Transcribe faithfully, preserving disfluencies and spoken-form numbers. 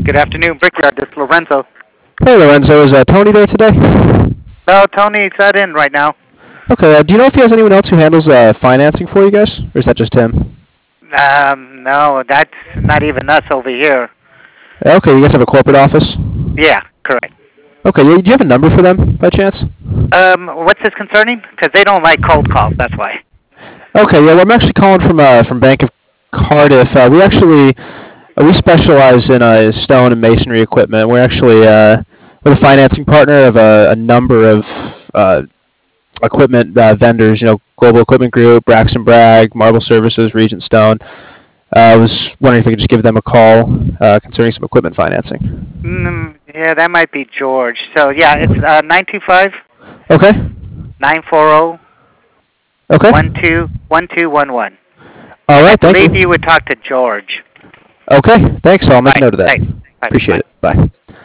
Good afternoon, Brickyard. This is Lorenzo. Hey Lorenzo, is uh, Tony there today? No, Tony's not in right now. Okay, uh, do you know if he has anyone else who handles uh, financing for you guys? Or is that just him? Um, no, that's not even us over here. Uh, Okay, you guys have a corporate office? Yeah, correct. Okay, yeah, do you have a number for them by chance? Um, what's this concerning? Because they don't like cold calls, that's why. Okay, yeah, well, I'm actually calling from uh, from Bank of Cardiff. Uh, we actually uh, we specialize in uh, stone and masonry equipment. We're actually uh, we're the financing partner of a, a number of uh, equipment uh, vendors. You know, Global Equipment Group, Braxton Bragg, Marble Services, Regent Stone. Uh, I was wondering if we could just give them a call uh, concerning some equipment financing. Mm, yeah, that might be George. So, yeah, it's uh, nine two five, Okay. nine four zero, Okay. one two one two one one. All And I right. Thank believe you. you would talk to George. Okay. Thanks. I'll All make a right, note of that. thanks. Bye. Appreciate Bye. it. Bye.